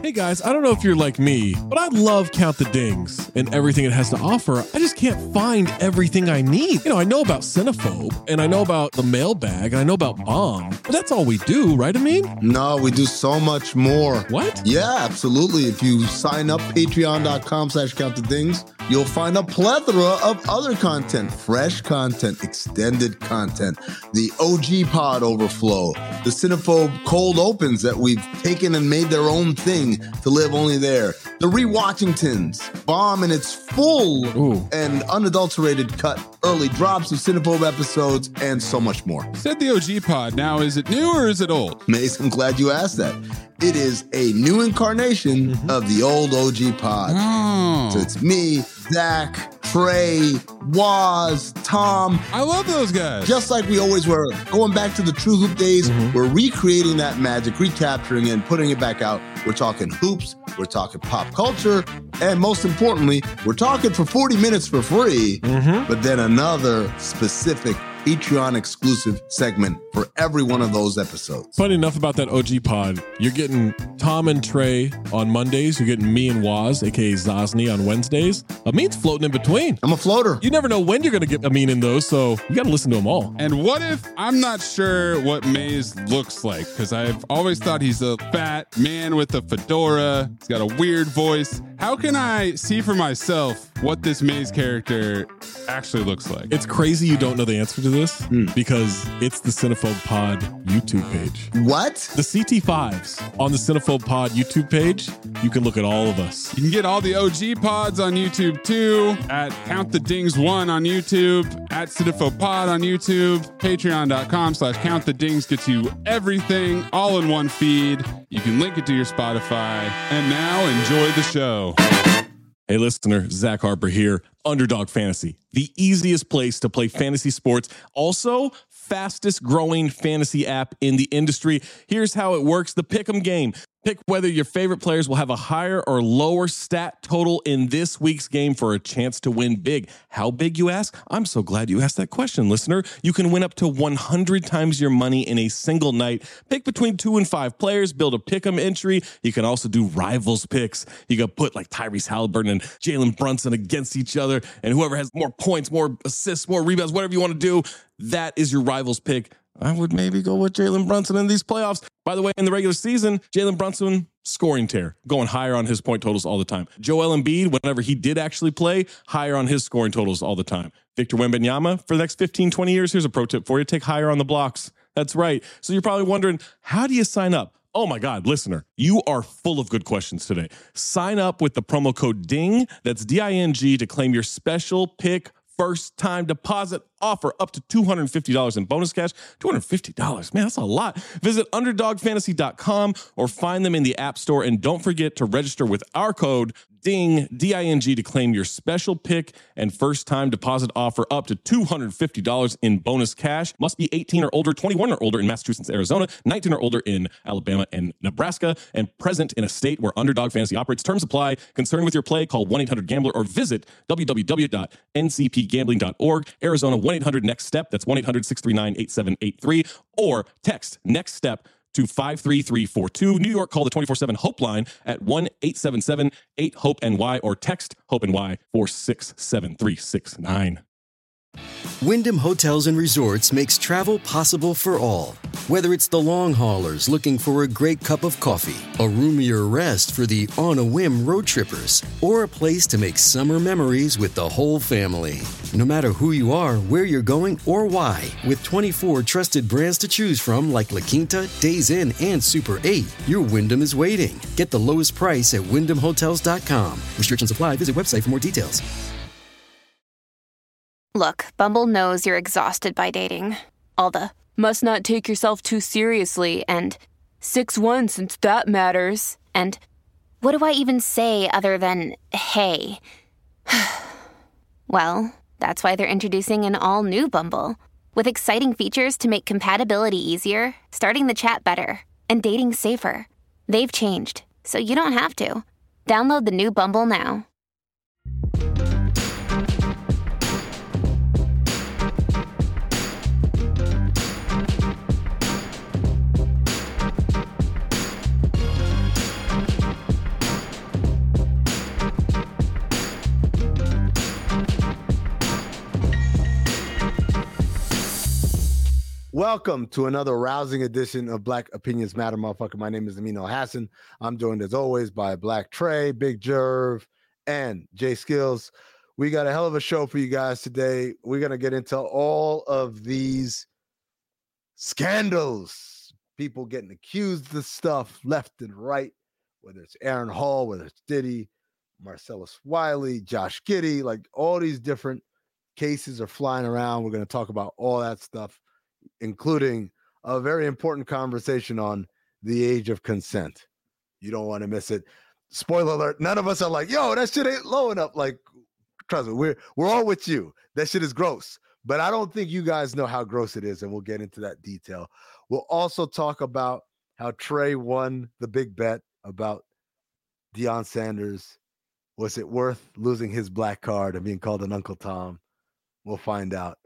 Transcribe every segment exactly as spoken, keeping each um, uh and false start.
Hey guys, I don't know if you're like me, but I love Count the Dings and everything it has to offer. I just can't find everything I need. You know, I know about Cinephobe, and I know about the mailbag, and I know about Bomb, but that's all we do, right, Amin? No, we do so much more. What? Yeah, absolutely. If you sign up, patreon.com slash count the dings, you'll find a plethora of other content, fresh content, extended content, the O G Pod Overflow, the Cinephobe Cold Opens that we've taken and made their own thing to live only there, the Rewatchingtons, Bomb in its full Ooh. and unadulterated cut, early drops of Cinephobe episodes, and so much more. Said the O G Pod. Now, is it new or is it old? Mace, I'm glad you asked that. It is a new incarnation mm-hmm. of the old O G Pod. Oh. So it's me, Zach, Trey, Waz, Tom. I love those guys. Just like we always were. Going back to the True Hoop days, mm-hmm. we're recreating that magic, recapturing it, and putting it back out. We're talking hoops, we're talking pop culture, and most importantly, we're talking for forty minutes for free, mm-hmm. but then another specific Patreon exclusive segment for every one of those episodes. Funny enough about that O G Pod, you're getting Tom and Trey on Mondays. You're getting me and Waz, aka Zosny, on Wednesdays. Amin's floating in between. I'm a floater. You never know when you're going to get Amin in those, so you got to listen to them all. And what if I'm not sure what Maze looks like? Because I've always thought he's a fat man with a fedora. He's got a weird voice. How can I see for myself what this Maze character actually looks like? It's crazy you don't know the answer to this mm. because it's the Cinephobe Pod YouTube page. What? The C T fives on the Cinephobe Pod YouTube page. You can look at all of us. You can get all the O G Pods on YouTube too, at Count the Dings one on YouTube, at Cinephobe Pod on YouTube, patreon.com slash Count the Dings gets you everything all in one feed. You can link it to your Spotify. And now enjoy the show. Hey listener, Zach Harper here. Underdog Fantasy, the easiest place to play fantasy sports. Also, fastest growing fantasy app in the industry. Here's how it works. The Pick'em game. Pick whether your favorite players will have a higher or lower stat total in this week's game for a chance to win big. How big, you ask? I'm so glad you asked that question, listener. You can win up to one hundred times your money in a single night. Pick between two and five players, build a pick'em entry. You can also do rivals picks. You can put like Tyrese Halliburton and Jalen Brunson against each other, and whoever has more points, more assists, more rebounds, whatever you want to do, that is your rivals pick. I would maybe go with Jalen Brunson in these playoffs. By the way, in the regular season, Jalen Brunson, scoring tear, going higher on his point totals all the time. Joel Embiid, whenever he did actually play, higher on his scoring totals all the time. Victor Wembanyama, for the next fifteen, twenty years, here's a pro tip for you. Take higher on the blocks. That's right. So you're probably wondering, how do you sign up? Oh my God, listener, you are full of good questions today. Sign up with the promo code DING, that's D I N G, to claim your special pick first time deposit offer up to two hundred fifty dollars in bonus cash. two hundred fifty dollars, man, that's a lot. Visit underdog fantasy dot com or find them in the App Store. And don't forget to register with our code DING, D I N G, to claim your special pick and first time deposit offer up to two hundred fifty dollars in bonus cash. Must be eighteen or older, twenty-one or older in Massachusetts, Arizona, nineteen or older in Alabama and Nebraska, and present in a state where Underdog Fantasy operates. Terms apply. Concerned with your play, call one eight hundred gambler or visit w w w dot n c p gambling dot org. Arizona, one eight hundred next step. That's one eight hundred six three nine eight seven eight three. Or text next step to five three three four two. New York, call the twenty-four seven Hope line at one eight seven seven eight hope N Y or text HOPE N Y four six seven three six nine. Wyndham Hotels and Resorts makes travel possible for all. Whether it's the long haulers looking for a great cup of coffee, a roomier rest for the on-a-whim road trippers, or a place to make summer memories with the whole family. No matter who you are, where you're going, or why, with twenty-four trusted brands to choose from like La Quinta, Days Inn, and Super eight, your Wyndham is waiting. Get the lowest price at wyndham hotels dot com. Restrictions apply. Visit website for more details. Look, Bumble knows you're exhausted by dating. All the, must not take yourself too seriously, and six one since that matters, and what do I even say other than, hey? Well, that's why they're introducing an all-new Bumble, with exciting features to make compatibility easier, starting the chat better, and dating safer. They've changed, so you don't have to. Download the new Bumble now. Welcome to another rousing edition of Black Opinions Matter, motherfucker. My name is Amin Elhassan. I'm joined as always by Black Trey, Big Jerv, and Jay Skills. We got a hell of a show for you guys today. We're going to get into all of these scandals, people getting accused of stuff left and right, whether it's Aaron Hall, whether it's Diddy, Marcellus Wiley, Josh Giddey, like all these different cases are flying around. We're going to talk about all that stuff, including a very important conversation on the age of consent. You don't want to miss it. Spoiler alert, none of us are like, yo, that shit ain't low enough. Like, trust me, we're, we're all with you. That shit is gross. But I don't think you guys know how gross it is, and we'll get into that detail. We'll also talk about how Trey won the big bet about Deion Sanders. Was it worth losing his black card and being called an Uncle Tom? We'll find out.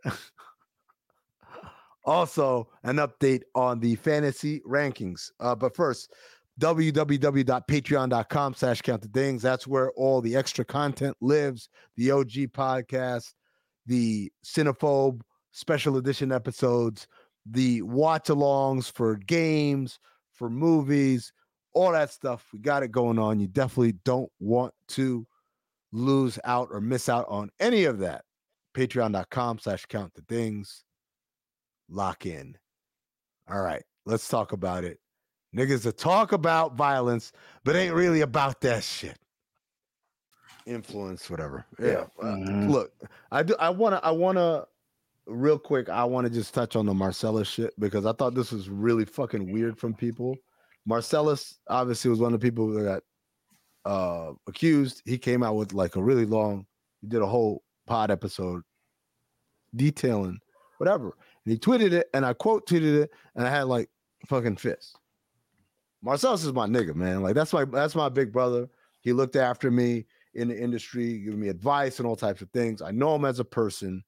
Also, an update on the fantasy rankings. Uh, but first, www.patreon.com slash count the dings. That's where all the extra content lives. The O G podcast, the Cinephobe special edition episodes, the watch-alongs for games, for movies, all that stuff. We got it going on. You definitely don't want to lose out or miss out on any of that. Patreon.com slash count the dings. Lock in. All right, let's talk about it. Niggas that talk about violence, but ain't really about that shit. Influence, whatever. Yeah. Mm-hmm. Uh, look, I do. I wanna. I wanna. Real quick, I want to just touch on the Marcellus shit because I thought this was really fucking weird from people. Marcellus obviously was one of the people that got uh, accused. He came out with like a really long. He did a whole pod episode detailing whatever. And he tweeted it, and I quote tweeted it, and I had like fucking fists. Marcellus is my nigga, man. Like that's my that's my big brother. He looked after me in the industry, giving me advice and all types of things. I know him as a person.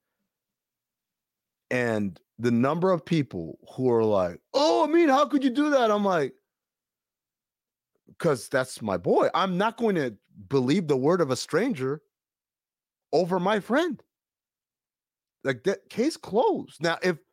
And the number of people who are like, oh, I mean, how could you do that? I'm like, because that's my boy. I'm not going to believe the word of a stranger over my friend. Like that case closed. Now, if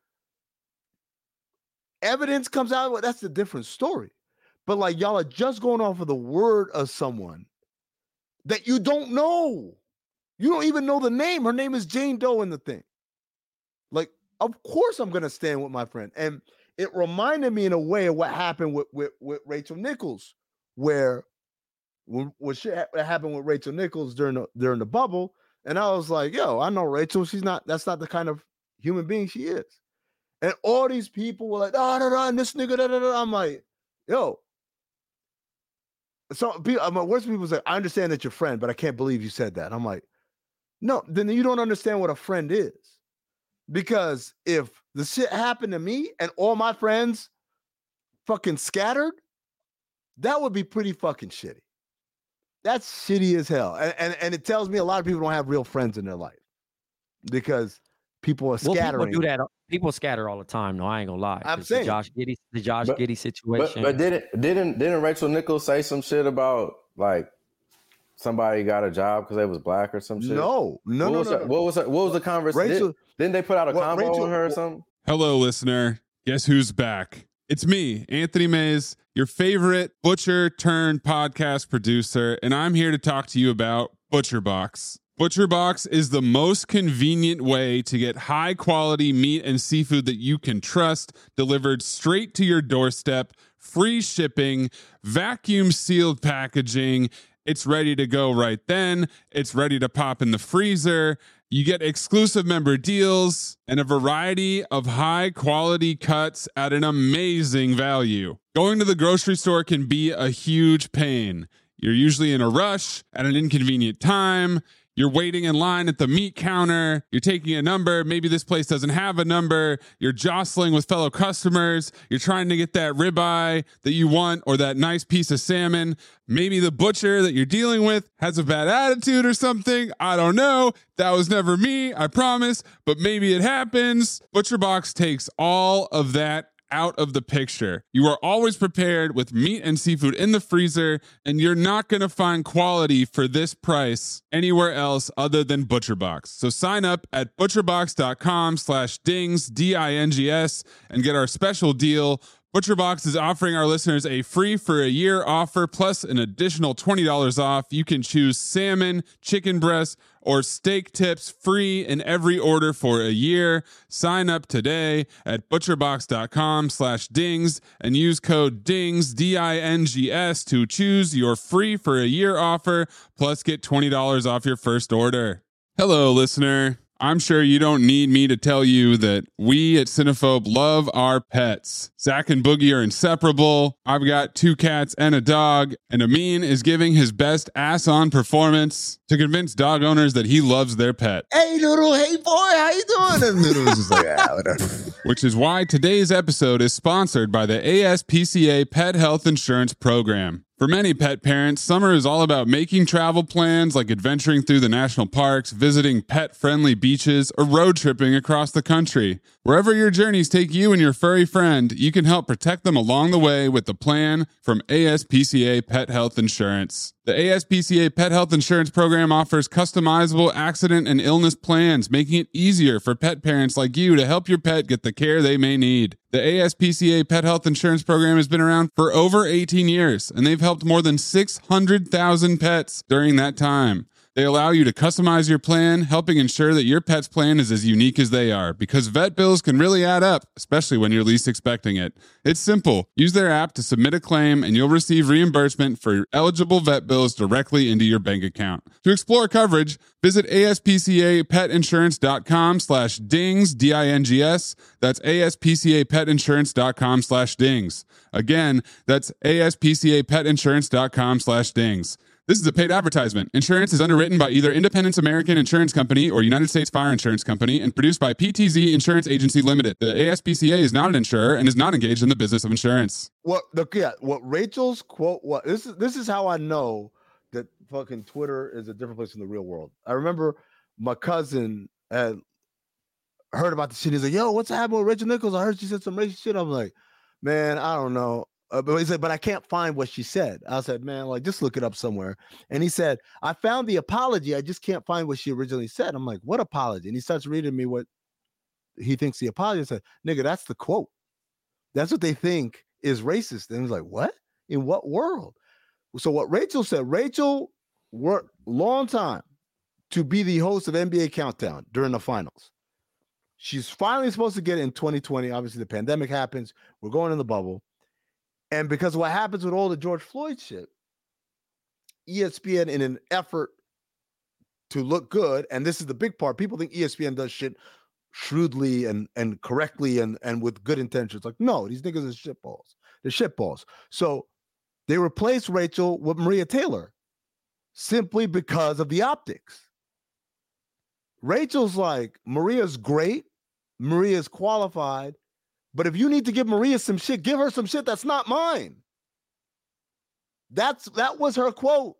evidence comes out, well, that's a different story. But like y'all are just going off of the word of someone that you don't know. You don't even know the name. Her name is Jane Doe in the thing. Like, of course I'm going to stand with my friend. And it reminded me in a way of what happened with, with, with Rachel Nichols, where when, when shit happened with Rachel Nichols during the, during the bubble. And I was like, yo, I know Rachel. She's not, that's not the kind of human being she is. And all these people were like, ah, da, da, and this nigga, da, da, da. I'm like, yo. So people, I'm like, worst people say, I understand that you're friend, but I can't believe you said that. I'm like, no, then you don't understand what a friend is. Because if the shit happened to me and all my friends fucking scattered, that would be pretty fucking shitty. That's shitty as hell. And, and, and it tells me a lot of people don't have real friends in their life because people are scattering. Well, people do that. People scatter all the time. No, I ain't gonna lie. I'm saying the Josh Giddey, the Josh but, Giddey situation. But, but didn't didn't didn't Rachel Nichols say some shit about like somebody got a job because they was black or some shit? No, no, what no, was no, the, no. What was the, what was the conversation? Rachel, Did, didn't they put out a well, combo Rachel, on her or well, something? Hello, listener. Guess who's back? It's me, Anthony Mays, your favorite butcher turned podcast producer, and I'm here to talk to you about ButcherBox. ButcherBox is the most convenient way to get high quality meat and seafood that you can trust delivered straight to your doorstep, free shipping, vacuum sealed packaging. It's ready to go right then. It's ready to pop in the freezer. You get exclusive member deals and a variety of high quality cuts at an amazing value. Going to the grocery store can be a huge pain. You're usually in a rush at an inconvenient time. You're waiting in line at the meat counter. You're taking a number. Maybe this place doesn't have a number. You're jostling with fellow customers. You're trying to get that ribeye that you want or that nice piece of salmon. Maybe the butcher that you're dealing with has a bad attitude or something. I don't know. That was never me, I promise. But maybe it happens. ButcherBox takes all of that out of the picture. You are always prepared with meat and seafood in the freezer, and you're not going to find quality for this price anywhere else other than ButcherBox. So sign up at butcherbox.com slash dings, D I N G S, and get our special deal. ButcherBox is offering our listeners a free for a year offer plus an additional twenty dollars off. You can choose salmon, chicken breast, or steak tips free in every order for a year. Sign up today at butcherbox.com slash dings and use code DINGS, D I N G S, to choose your free for a year offer plus get twenty dollars off your first order. Hello, listener. I'm sure you don't need me to tell you that we at Cinephobe love our pets. Zach and Boogie are inseparable. I've got two cats and a dog, and Amin is giving his best ass-on performance to convince dog owners that he loves their pet. Hey, Noodle. Hey, boy. How you doing? And Noodle was just like, ah, whatever. Which is why today's episode is sponsored by the A S P C A Pet Health Insurance Program. For many pet parents, summer is all about making travel plans like adventuring through the national parks, visiting pet-friendly beaches, or road tripping across the country. Wherever your journeys take you and your furry friend, you can help protect them along the way with the plan from A S P C A Pet Health Insurance. The A S P C A Pet Health Insurance Program offers customizable accident and illness plans, making it easier for pet parents like you to help your pet get the care they may need. The A S P C A Pet Health Insurance Program has been around for over eighteen years, and they've helped more than six hundred thousand pets during that time. They allow you to customize your plan, helping ensure that your pet's plan is as unique as they are, because vet bills can really add up, especially when you're least expecting it. It's simple. Use their app to submit a claim, and you'll receive reimbursement for eligible vet bills directly into your bank account. To explore coverage, visit aspcapetinsurance.com slash dings, D I N G S. That's aspcapetinsurance.com slash dings. Again, that's aspcapetinsurance.com slash dings. This is a paid advertisement. Insurance is underwritten by either Independence American Insurance Company or United States Fire Insurance Company and produced by P T Z Insurance Agency Limited. The A S P C A is not an insurer and is not engaged in the business of insurance. What the yeah, what Rachel's quote what this is this is how I know that fucking Twitter is a different place in the real world. I remember my cousin had heard about the shit. He's like, yo, what's happening with Rachel Nichols? I heard she said some racist shit. I'm like, man, I don't know. Uh, but he said, but I can't find what she said. I said, man, like, just look it up somewhere. And he said, I found the apology. I just can't find what she originally said. I'm like, what apology? And he starts reading me what he thinks the apology said. Nigga, that's the quote. That's what they think is racist. And he's like, what? In what world? So what Rachel said, Rachel worked long time to be the host of N B A Countdown during the finals. She's finally supposed to get it in twenty twenty. Obviously, the pandemic happens. We're going in the bubble. And because of what happens with all the George Floyd shit, E S P N, in an effort to look good, and this is the big part, people think E S P N does shit shrewdly and, and correctly and, and with good intentions. Like, no, these niggas are shitballs. They're shitballs. So they replaced Rachel with Maria Taylor simply because of the optics. Rachel's like, Maria's great. Maria's qualified. But if you need to give Maria some shit, give her some shit that's not mine. That's that was her quote.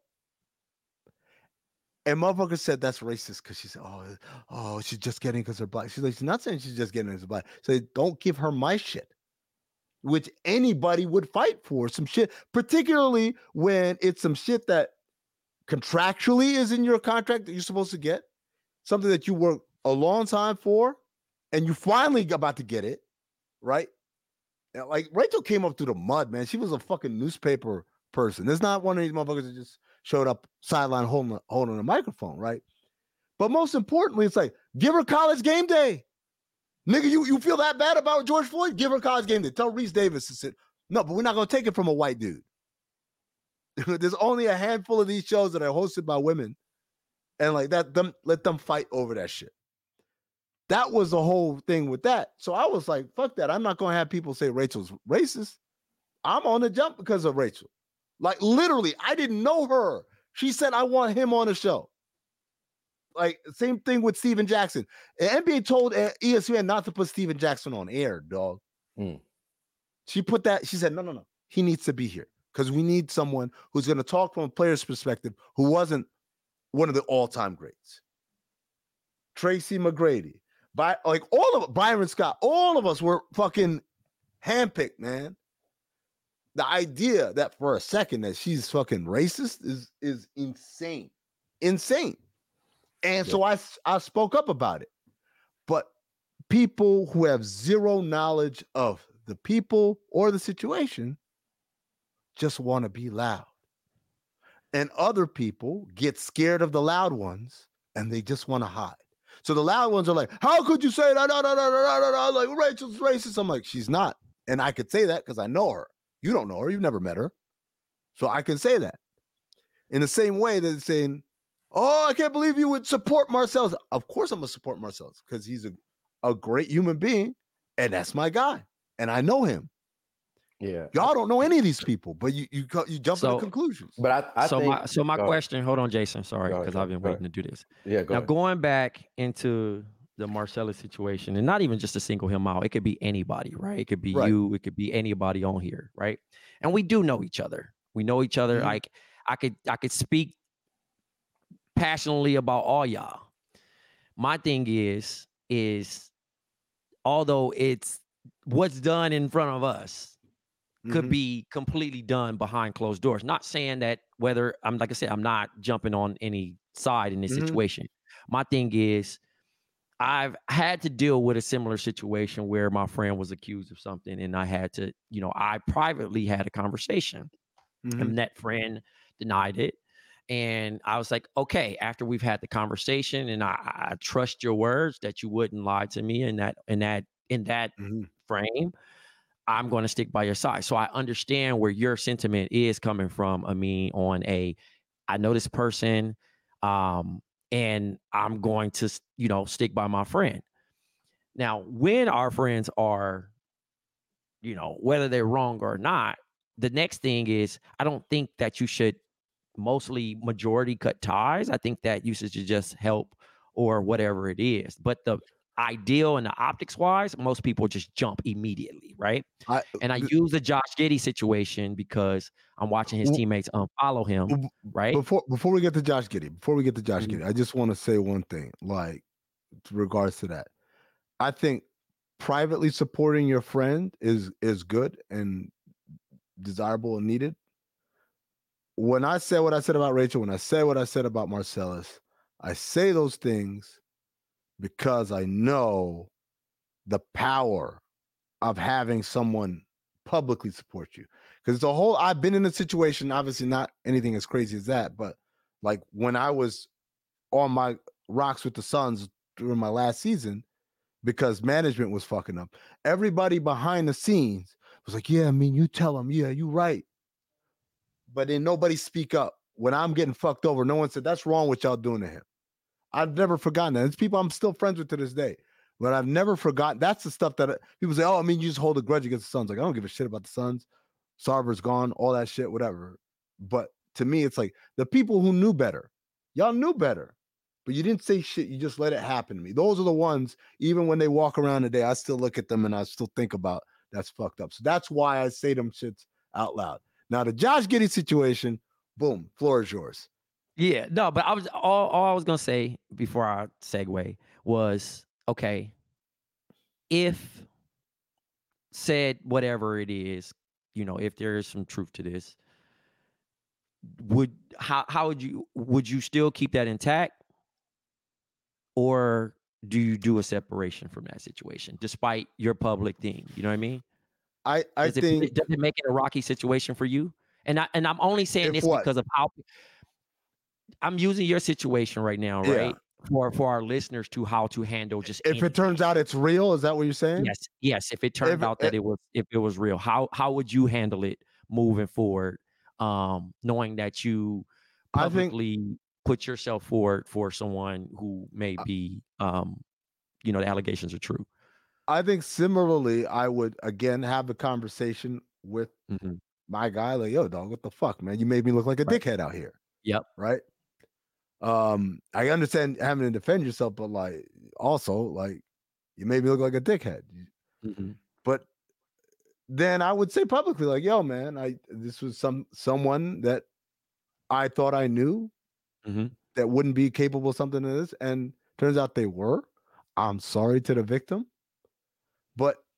And motherfucker said that's racist because she said, oh, oh, she's just getting because they're black. She's like, she's not saying she's just getting because they're black. So don't give her my shit, which anybody would fight for. Some shit, particularly when it's some shit that contractually is in your contract that you're supposed to get, something that you work a long time for, and you finally about to get it. Right? Like Rachel came up through the mud, man. She was a fucking newspaper person. There's not one of these motherfuckers that just showed up sideline holding, holding a microphone, right? But most importantly, it's like, give her College Game Day. Nigga, you, you feel that bad about George Floyd? Give her College Game Day. Tell Reese Davis to sit. No, but we're not going to take it from a white dude. There's only a handful of these shows that are hosted by women. And like that, them let them fight over that shit. That was the whole thing with that. So I was like, fuck that. I'm not going to have people say Rachel's racist. I'm on the jump because of Rachel. Like literally, I didn't know her. She said, I want him on the show. Like same thing with Steven Jackson. The N B A told E S P N not to put Steven Jackson on air, dog. Mm. She put that, she said, no, no, no. He needs to be here because we need someone who's going to talk from a player's perspective who wasn't one of the all-time greats. Tracy McGrady. By like all of Byron Scott, all of us were fucking handpicked, man. The idea that for a second that she's fucking racist is is insane, insane. And yeah. so I I spoke up about it. But people who have zero knowledge of the people or the situation just want to be loud. And other people get scared of the loud ones and they just want to hide. So the loud ones are like, how could you say that? No, no, no, no, no, no. Like, Rachel's racist. I'm like, she's not. And I could say that because I know her. You don't know her. You've never met her. So I can say that. In the same way that it's saying, oh, I can't believe you would support Marcellus. Of course I'm going to support Marcellus because he's a, a great human being. And that's my guy. And I know him. Yeah. Y'all don't know any of these people, but you you, you jump so, to conclusions. But I, I so think, my so my question, hold on, Jason. Sorry, because I've been waiting ahead. to do this. Yeah, go now ahead. going back into the Marcellus situation, and not even just to single him out, it could be anybody, right? It could be right. you, it could be anybody on here, right? And we do know each other. We know each other. Mm-hmm. Like I could I could speak passionately about all y'all. My thing is, is although it's what's done in front of us could mm-hmm. be completely done behind closed doors. Not saying that whether I'm like I said, I'm not jumping on any side in this mm-hmm. situation. My thing is, I've had to deal with a similar situation where my friend was accused of something, and I had to, you know, I privately had a conversation, mm-hmm. and that friend denied it. And I was like, okay, after we've had the conversation, and I, I trust your words that you wouldn't lie to me in that in that in that mm-hmm. frame. I'm going to stick by your side. So I understand where your sentiment is coming from. I mean, on a, I know this person, um, and I'm going to, you know, stick by my friend. Now, when our friends are, you know, whether they're wrong or not, the next thing is, I don't think that you should mostly majority cut ties. I think that you should just help or whatever it is. But the ideal and the optics wise, most people just jump immediately, right? I, and I use the Josh Giddey situation because I'm watching his teammates unfollow him, right? Before before we get to Josh Giddey, before we get to Josh mm-hmm. Giddey, I just want to say one thing, like, with regards to that. I think privately supporting your friend is is good and desirable and needed. When I said what I said about Rachel, when I said what I said about Marcellus, I say those things because I know the power of having someone publicly support you. Because it's a whole, I've been in a situation, obviously not anything as crazy as that, but like when I was on my rocks with the Suns during my last season, because management was fucking up, everybody behind the scenes was like, yeah, I mean, you tell them, yeah, you right. But then nobody speak up. When I'm getting fucked over, no one said, that's wrong what y'all doing to him. I've never forgotten that. It's people I'm still friends with to this day, but I've never forgotten. That's the stuff that people say, oh, I mean, you just hold a grudge against the Suns. Like, I don't give a shit about the Suns. Sarver's gone, all that shit, whatever. But to me, it's like the people who knew better. Y'all knew better, but you didn't say shit. You just let it happen to me. Those are the ones, even when they walk around today, I still look at them and I still think about that's fucked up. So that's why I say them shits out loud. Now, the Josh Giddey situation, boom, floor is yours. Yeah, no, but I was all, all I was gonna say before I segue was, okay, if said whatever it is, you know, if there is some truth to this, would how how would you would you still keep that intact, or do you do a separation from that situation despite your public thing? You know what I mean? I I does think it, does it make it a rocky situation for you? And I and I'm only saying this what? because of how. I'm using your situation right now, right? Yeah. For for our listeners to how to handle just if anything. It turns out it's real, is that what you're saying? Yes, yes. If it turned if, out that if, it was if it was real, how how would you handle it moving forward? Um, knowing that you publicly think, put yourself forward for someone who may be, um, you know, the allegations are true. I think similarly, I would again have a conversation with mm-hmm. my guy, like, yo, dog, what the fuck, man? You made me look like a right. dickhead out here. Yep. Right. Um, I understand having to defend yourself, but like also like you made me look like a dickhead. Mm-hmm. But then I would say publicly, like, yo, man, I this was some someone that I thought I knew mm-hmm. that wouldn't be capable of something like this, and turns out they were. I'm sorry to the victim, but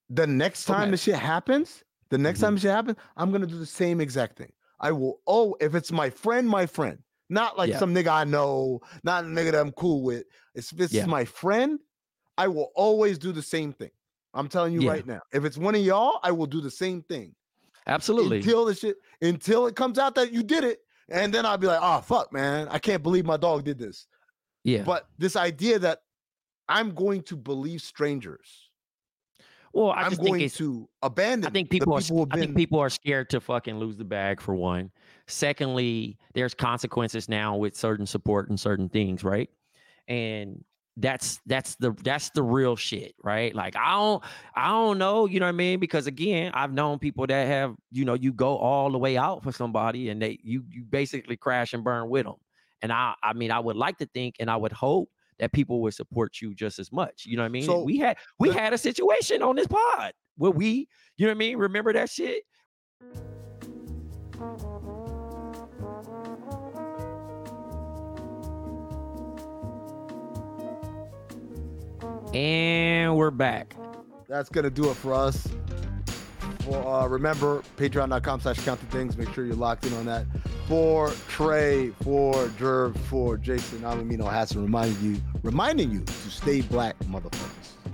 the next time Okay. this shit happens, the next Mhm. time this shit happens, I'm gonna do the same exact thing. I will. Oh, if it's my friend, my friend, not like Yeah. some nigga I know, not a nigga that I'm cool with. If this Yeah. is my friend, I will always do the same thing. I'm telling you Yeah. right now. If it's one of y'all, I will do the same thing. Absolutely. Until the shit, until it comes out that you did it, and then I'll be like, oh fuck, man, I can't believe my dog did this. Yeah. But this idea that I'm going to believe strangers, well, I I'm just think going it's to abandon. I think the people are. who have I think been- people are scared to fucking lose the bag for one. Secondly, there's consequences now with certain support and certain things, right? And that's that's the that's the real shit, right? Like I don't I don't know, you know what I mean? Because again, I've known people that have, you know, you go all the way out for somebody and they you you basically crash and burn with them. And I I mean, I would like to think and I would hope that people would support you just as much. You know what I mean? So, we had we the- had a situation on this pod where we, you know what I mean? Remember that shit? And we're back. That's gonna do it for us. For uh, remember, patreon.com slash count the things. Make sure you're locked in on that. For Trey, for Jerv, for Jason, I'm Amino Hassan reminding you, reminding you to stay black, motherfuckers.